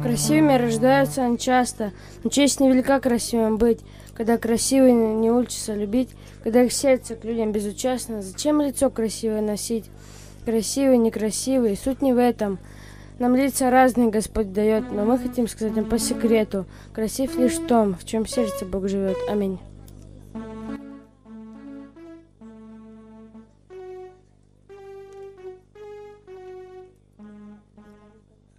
Красивыми рождаются нечасто, но честь невелика красивым быть. Когда красивый не учится любить, когда их сердце к людям безучастно, зачем лицо красивое носить? Красивый, некрасивый, суть не в этом. Нам лица разные Господь дает, но мы хотим сказать им по секрету. Красив лишь в том, в чем сердце Бог живет. Аминь.